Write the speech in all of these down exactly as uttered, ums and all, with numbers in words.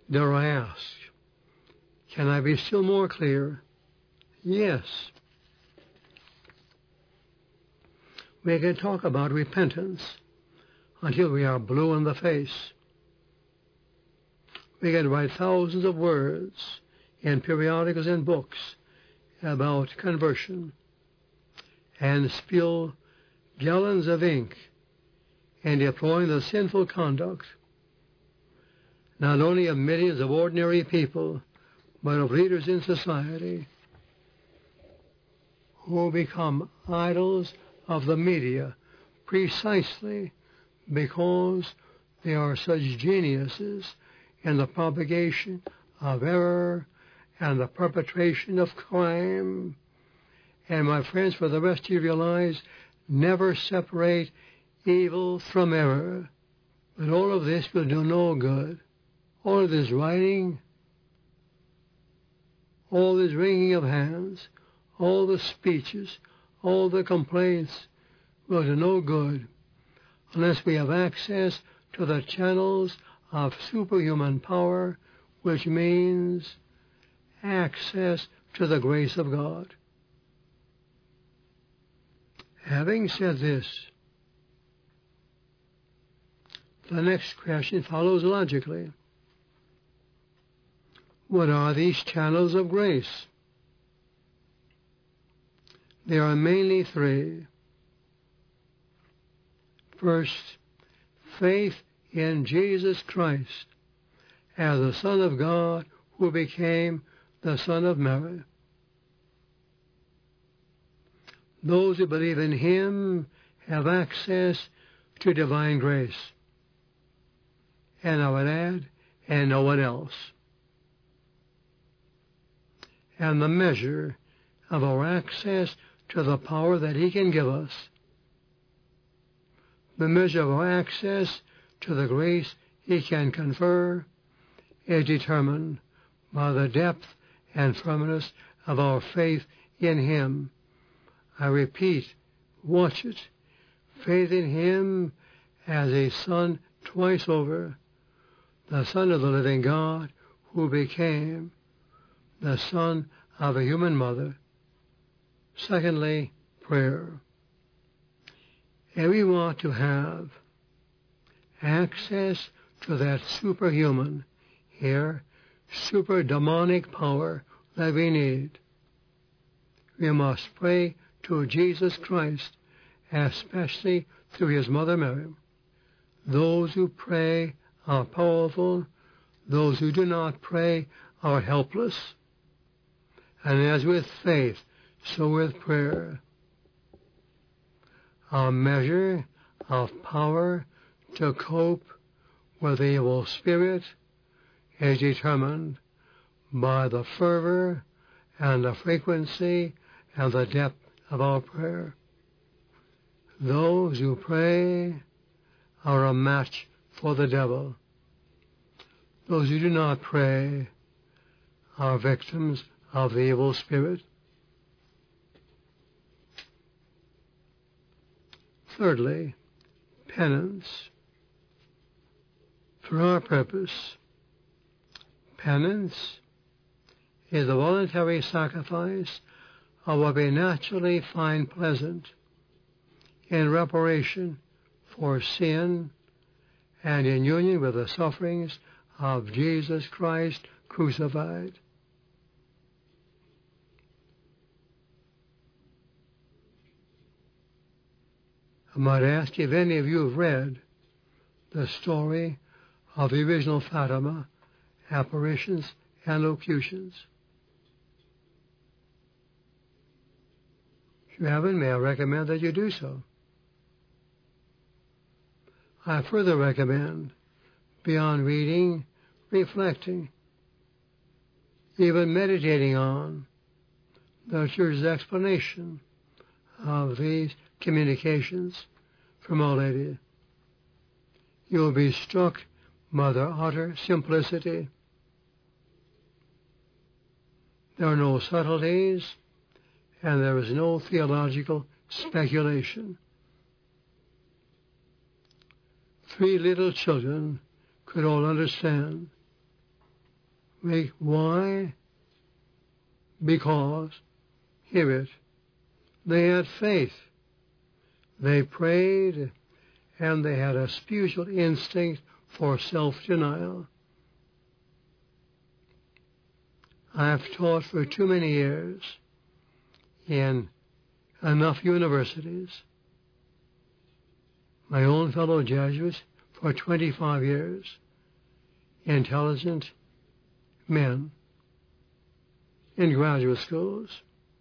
Dare I ask, can I be still more clear? Yes. We can talk about repentance until we are blue in the face. We can write thousands of words in periodicals and books about conversion and spill gallons of ink in deploring the sinful conduct not only of millions of ordinary people, but of leaders in society who become idols of the media precisely because they are such geniuses in the propagation of error and the perpetration of crime. And my friends, for the rest of your lives, never separate evil from error. But all of this will do no good. All of this writing, all this wringing of hands, all the speeches, all the complaints will do no good unless we have access to the channels of superhuman power, which means access to the grace of God. Having said this, the next question follows logically. What are these channels of grace? There are mainly three. First, faith in Jesus Christ as the Son of God who became the Son of Mary. Those who believe in Him have access to divine grace. And I would add, and no one else. And the measure of our access to the power that He can give us, the measure of our access to the grace He can confer, is determined by the depth and firmness of our faith in Him. I repeat, watch it. Faith in Him as a Son twice over, the Son of the living God who became the Son of a human mother. Secondly, prayer. And we want to have access to that superhuman, here, super demonic power that we need. We must pray to Jesus Christ, especially through His Mother Mary. Those who pray are powerful. Those who do not pray are helpless. And as with faith, so with prayer, our measure of power to cope with the evil spirit is determined by the fervor and the frequency and the depth of our prayer. Those who pray are a match for the devil. Those who do not pray are victims of the evil spirit. Thirdly, penance. For our purpose, penance is the voluntary sacrifice of what we naturally find pleasant in reparation for sin and in union with the sufferings of Jesus Christ crucified. I might ask if any of you have read the story of the original Fatima apparitions and locutions. If you haven't, may I recommend that you do so. I further recommend, beyond reading, reflecting, even meditating on the Church's explanation of these communications from Our Lady. You will be struck by their utter simplicity. There are no subtleties, and there is no theological speculation. Three little children could all understand We, why? Because, hear it, they had faith. They prayed, and they had a spiritual instinct for self-denial. I've taught for too many years in enough universities, my own fellow Jesuits for twenty-five years, intelligent men in graduate schools.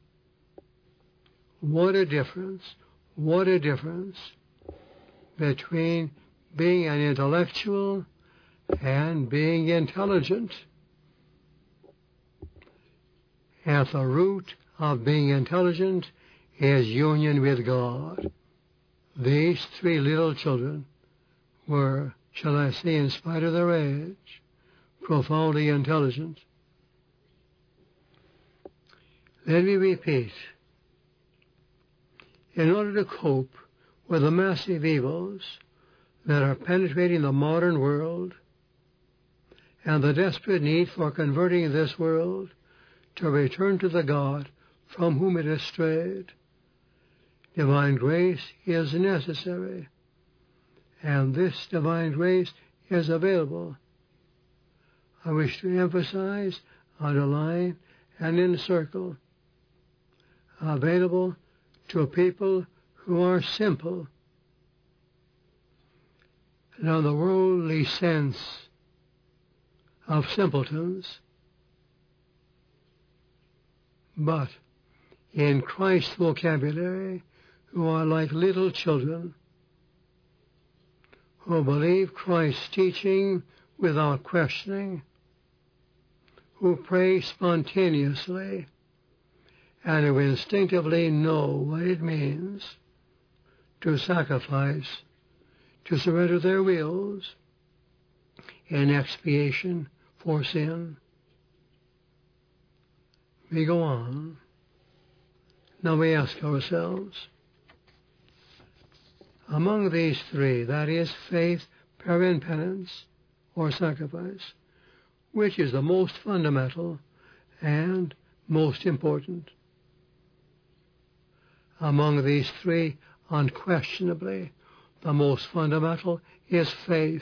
What a difference, what a difference between being an intellectual and being intelligent. At the root of being intelligent is union with God. These three little children were, shall I say, in spite of their age, profoundly intelligent. Let me repeat. In order to cope with the massive evils that are penetrating the modern world and the desperate need for converting this world to return to the God from whom it has strayed, divine grace is necessary, and this divine grace is available. I wish to emphasize, underline, and encircle, available to people who are simple. Now, the worldly sense of simpletons, but in Christ's vocabulary, who are like little children, who believe Christ's teaching without questioning, who pray spontaneously, and who instinctively know what it means to sacrifice, to surrender their wills in expiation for sin. We go on. Now we ask ourselves, among these three, that is, faith, prayer, and penance, or sacrifice, which is the most fundamental and most important? Among these three, unquestionably, the most fundamental is faith.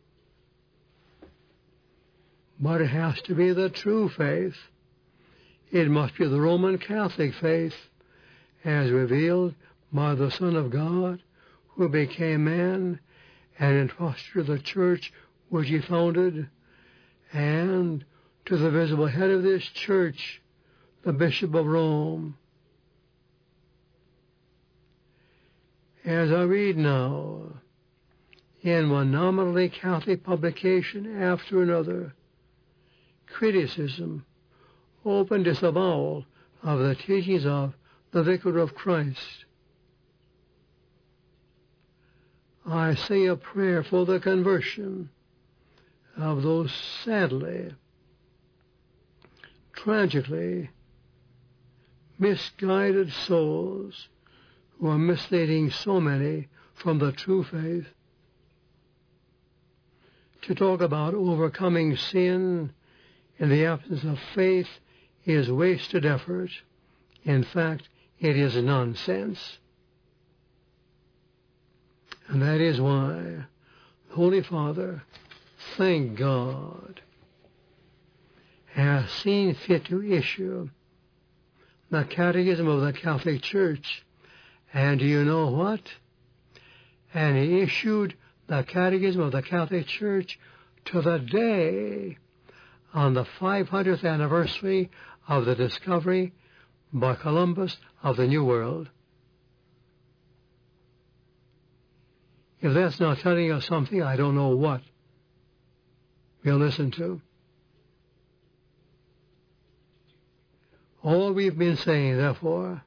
But it has to be the true faith. It must be the Roman Catholic faith, as revealed by the Son of God, who became man and entrusted the church which he founded, and to the visible head of this church, the Bishop of Rome. As I read now, in one nominally Catholic publication after another, criticism, open disavowal of the teachings of the Vicar of Christ, I say a prayer for the conversion of those sadly, tragically misguided souls who are misleading so many from the true faith. To talk about overcoming sin in the absence of faith is wasted effort. In fact, it is nonsense. And that is why the Holy Father, thank God, has seen fit to issue the Catechism of the Catholic Church. And do you know what? And he issued the Catechism of the Catholic Church to the day on the five hundredth anniversary of the discovery by Columbus of the New World. If that's not telling us something, I don't know what we'll listen to. All we've been saying, therefore,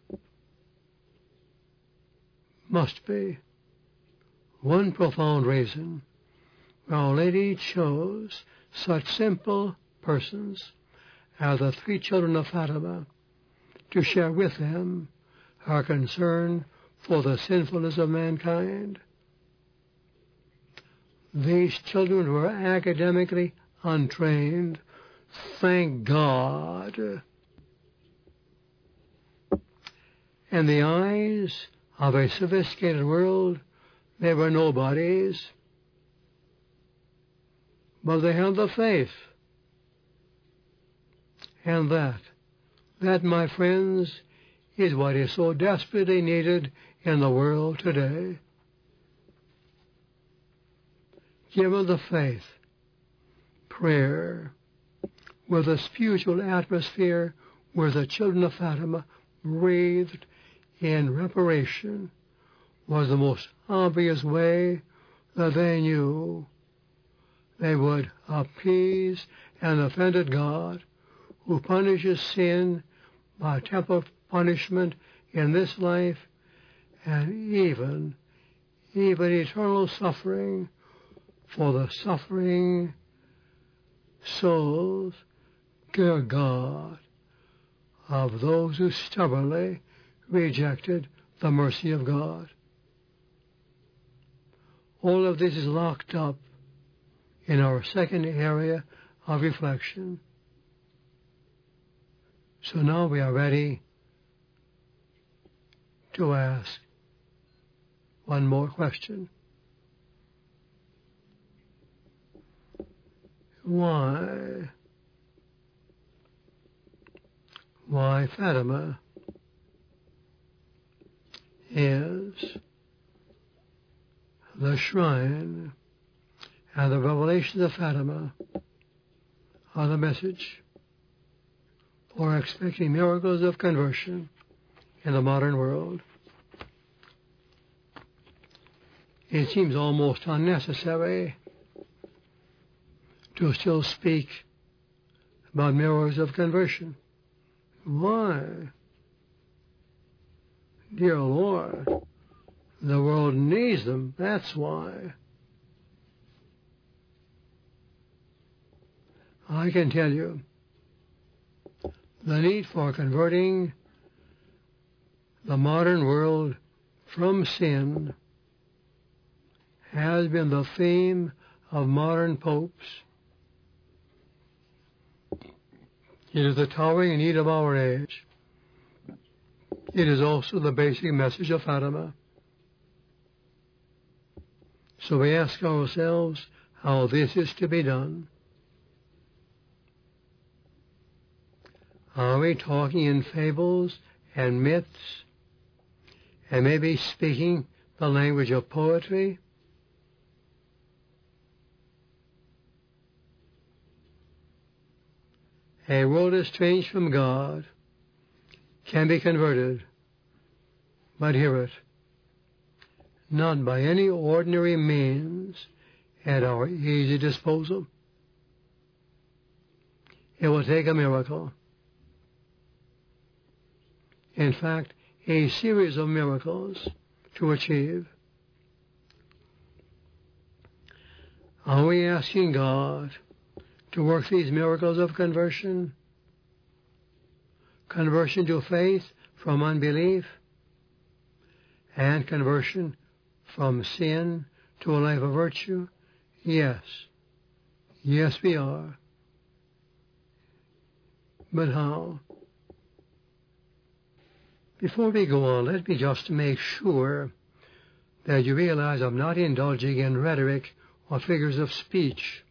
must be one profound reason why Our Lady chose such simple persons as the three children of Fatima to share with them her concern for the sinfulness of mankind. These children were academically untrained, Thank God. In the eyes of a sophisticated world, they were nobodies, but they had the faith. And that, that, my friends, is what is so desperately needed in the world today. Given the faith, prayer, with the spiritual atmosphere where the children of Fatima breathed in reparation, was the most obvious way that they knew they would appease an offended God who punishes sin by temporal punishment in this life and even, even eternal suffering for the suffering souls, dear God, of those who stubbornly rejected the mercy of God. All of this is locked up in our second area of reflection. So now we are ready to ask one more question. Why? Why Fatima is the shrine and the revelations of Fatima are the message for expecting miracles of conversion in the modern world. It seems almost unnecessary to still speak about miracles of conversion. Why? Dear Lord, the world needs them, that's why. I can tell you, the need for converting the modern world from sin has been the theme of modern popes. It is the towering need of our age. It is also the basic message of Fatima. So we ask ourselves how this is to be done. Are we talking in fables and myths, and maybe speaking the language of poetry? A world estranged from God can be converted, but hear it, not by any ordinary means at our easy disposal. It will take a miracle. In fact, a series of miracles to achieve. Are we asking God to work these miracles of conversion? Conversion to faith from unbelief, and conversion from sin to a life of virtue? Yes. Yes, we are. But how? Before we go on, let me just make sure that you realize I'm not indulging in rhetoric or figures of speech.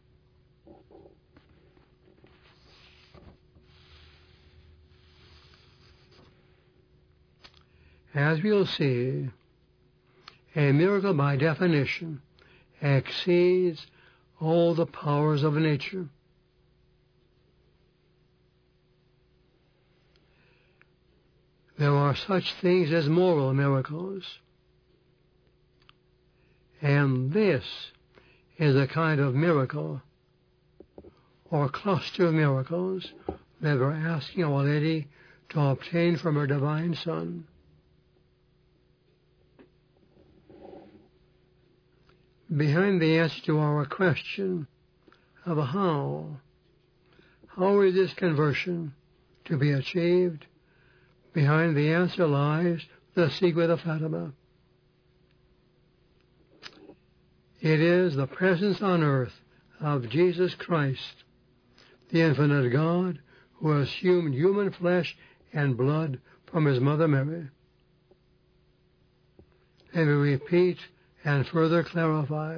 As we'll see, a miracle by definition exceeds all the powers of nature. There are such things as moral miracles, and this is a kind of miracle or cluster of miracles that we're asking Our Lady to obtain from her Divine Son. Behind the answer to our question of how, how is this conversion to be achieved, behind the answer lies the secret of Fatima. It is the presence on earth of Jesus Christ, the infinite God who assumed human flesh and blood from his mother Mary. Let me repeat and further clarify.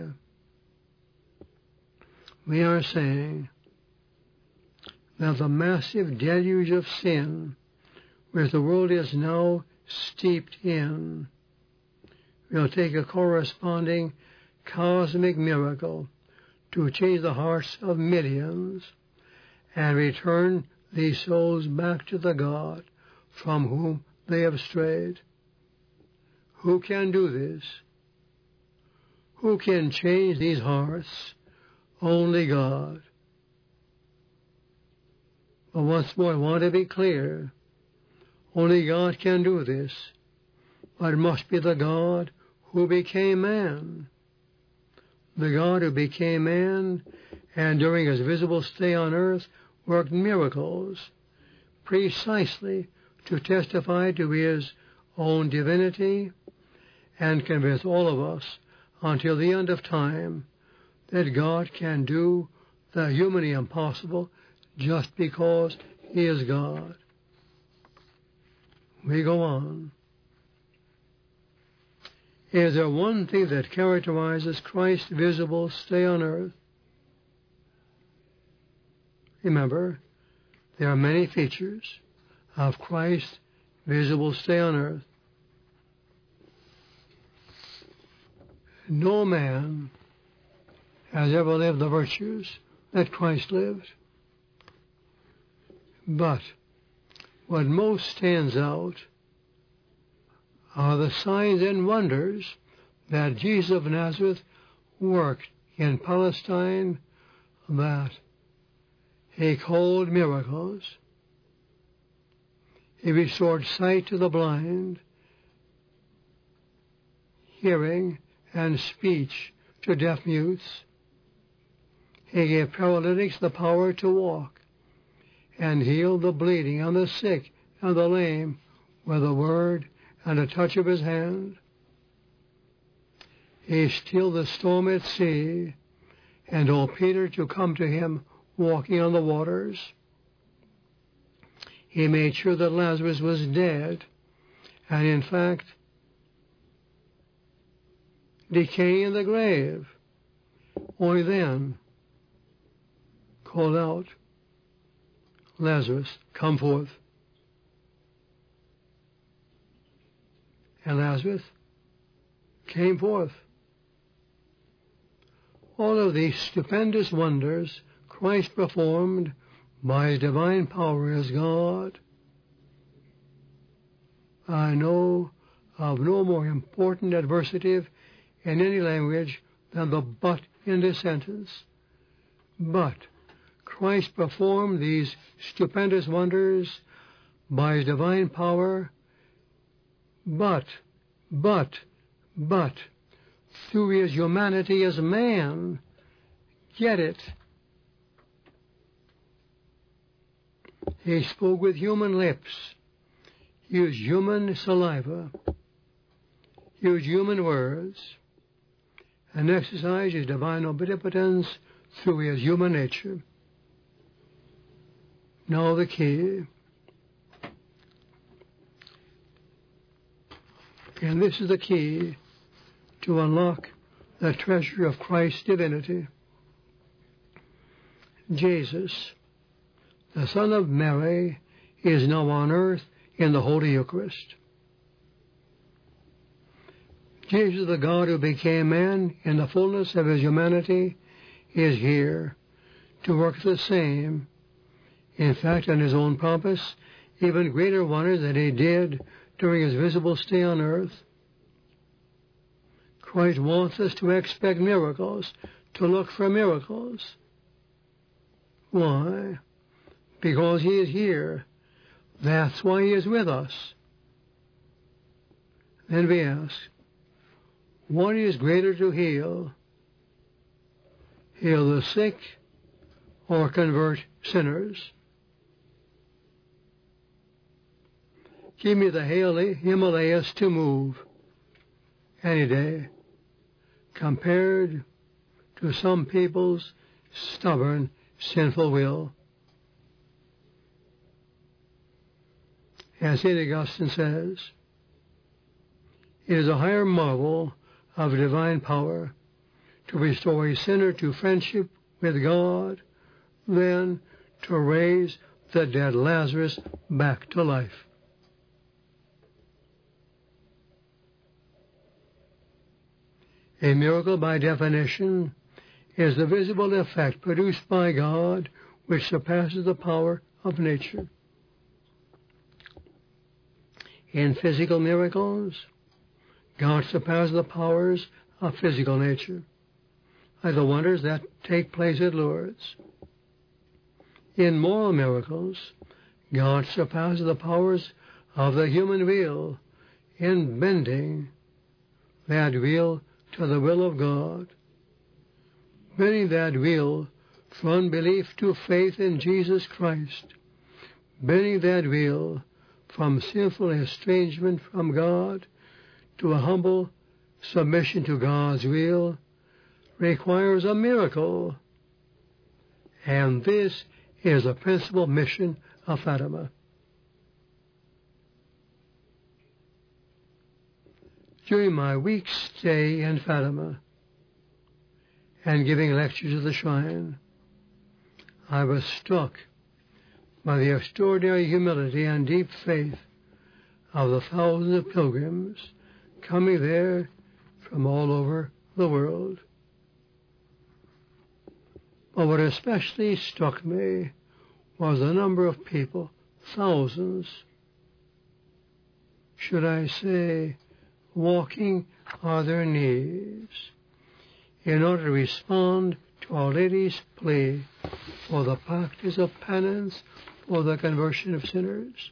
We are saying that the massive deluge of sin which the world is now steeped in will take a corresponding cosmic miracle to change the hearts of millions and return these souls back to the God from whom they have strayed. Who can do this? Who can change these hearts? Only God. But once more, I want to be clear. Only God can do this. But it must be the God who became man. The God who became man and during his visible stay on earth worked miracles precisely to testify to his own divinity and convince all of us until the end of time that God can do the humanly impossible just because he is God. We go on. Is there one thing that characterizes Christ's visible stay on earth? Remember, there are many features of Christ's visible stay on earth. No man has ever lived the virtues that Christ lived. But what most stands out are the signs and wonders that Jesus of Nazareth worked in Palestine, that he called miracles. He restored sight to the blind, hearing and speech to deaf mutes. He gave paralytics the power to walk and healed the bleeding and the sick and the lame with a word and a touch of his hand. He stilled the storm at sea and told Peter to come to him walking on the waters. He made sure that Lazarus was dead and, in fact, decaying in the grave. Only then called out, Lazarus, come forth. And Lazarus came forth. All of these stupendous wonders Christ performed by his divine power as God. I know of no more important adversative in any language than the but in this sentence. But Christ performed these stupendous wonders by his divine power, but, but, but, through his humanity as man. Get it? He spoke with human lips, used human saliva, used human words, and exercised his divine omnipotence through his human nature. Now the key. And this is the key to unlock the treasure of Christ's divinity. Jesus, the Son of Mary, is now on earth in the Holy Eucharist. Jesus, the God who became man in the fullness of his humanity, is here to work the same. In fact, on his own promise, even greater wonders than he did during his visible stay on earth. Christ wants us to expect miracles, to look for miracles. Why? Because he is here. That's why he is with us. Then we ask, what is greater to heal? Heal the sick or convert sinners? Give me the Himalayas to move any day, compared to some people's stubborn, sinful will. as Saint Augustine says, it is a higher marvel of divine power to restore a sinner to friendship with God than to raise the dead Lazarus back to life. A miracle, by definition, is the visible effect produced by God which surpasses the power of nature. In physical miracles, God surpasses the powers of physical nature, like the wonders that take place at Lourdes. In moral miracles, God surpasses the powers of the human will in bending that will to the will of God, bending that will from unbelief to faith in Jesus Christ, bending that will from sinful estrangement from God to a humble submission to God's will, requires a miracle. And this is the principal mission of Fatima. During my week's stay in Fatima and giving lectures at the shrine, I was struck by the extraordinary humility and deep faith of the thousands of pilgrims coming there from all over the world. But what especially struck me was the number of people, thousands, should I say, walking on their knees in order to respond to Our Lady's plea for the practice of penance for the conversion of sinners.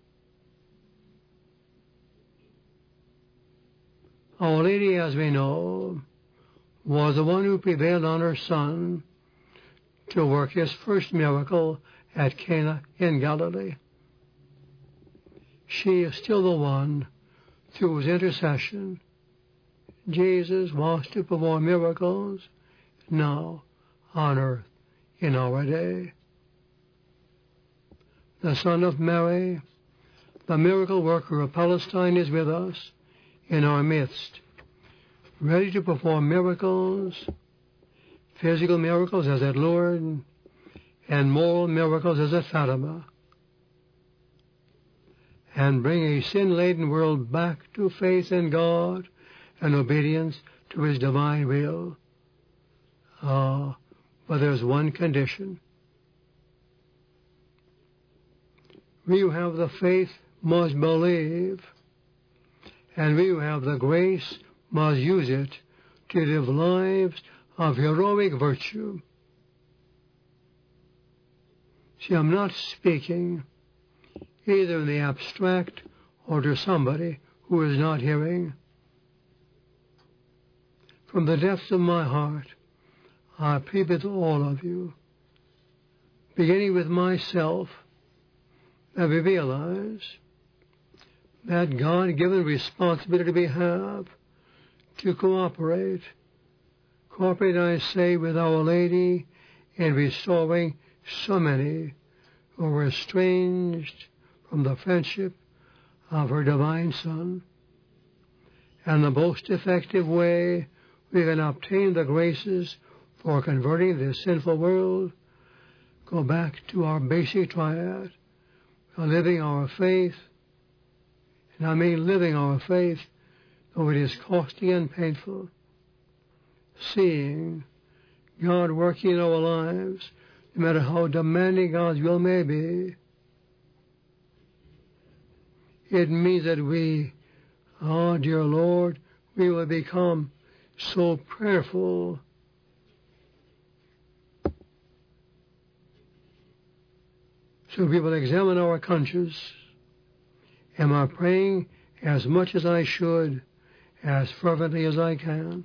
Our Lady, as we know, was the one who prevailed on her Son to work his first miracle at Cana in Galilee. She is still the one through whose intercession Jesus wants to perform miracles now on earth in our day. The Son of Mary, the miracle worker of Palestine, is with us in our midst, ready to perform miracles, physical miracles as at Lourdes, and moral miracles as at Fatima, and bring a sin-laden world back to faith in God and obedience to His divine will. Ah, uh, but there's one condition. We who have the faith must believe, and we who have the grace must use it to live lives of heroic virtue. See, I'm not speaking either in the abstract or to somebody who is not hearing. From the depths of my heart, I plead with all of you, beginning with myself, that we realize that God-given responsibility we have to cooperate, cooperate, I say, with Our Lady in restoring so many who were estranged from the friendship of her divine Son. And the most effective way we can obtain the graces for converting this sinful world, go back to our basic triad, living our faith. And I mean living our faith, though it is costly and painful. Seeing God working in our lives, no matter how demanding God's will may be. It means that we, oh dear Lord, we will become so prayerful. So we will examine our conscience. Am I praying as much as I should, as fervently as I can?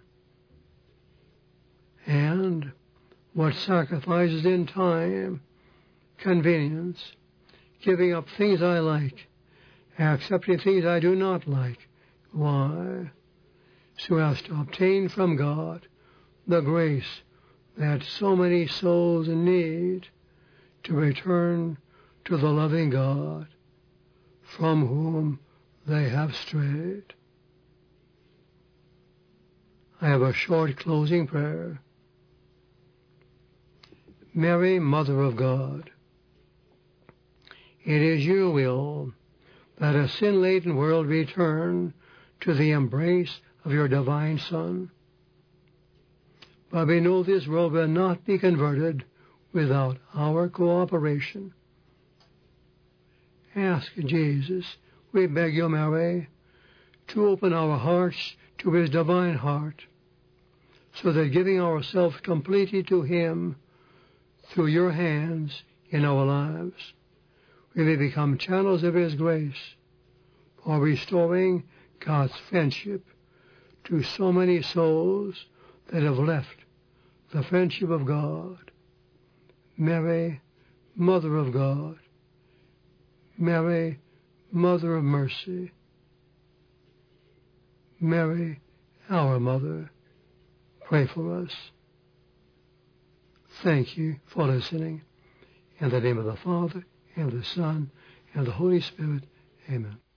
And what sacrifices in time, convenience, giving up things I like, accepting things I do not like. Why? So as to obtain from God the grace that so many souls need to return to the loving God, from whom they have strayed. I have a short closing prayer. Mary, Mother of God, it is your will that a sin-laden world return to the embrace of your divine Son. But we know this world will not be converted without our cooperation. Ask Jesus, we beg you, Mary, to open our hearts to his divine heart, so that giving ourselves completely to him through your hands in our lives, we may become channels of his grace for restoring God's friendship to so many souls that have left the friendship of God. Mary, Mother of God, Mary, Mother of mercy, Mary, our Mother, pray for us. Thank you for listening. In the name of the Father, and the Son, and the Holy Spirit, amen.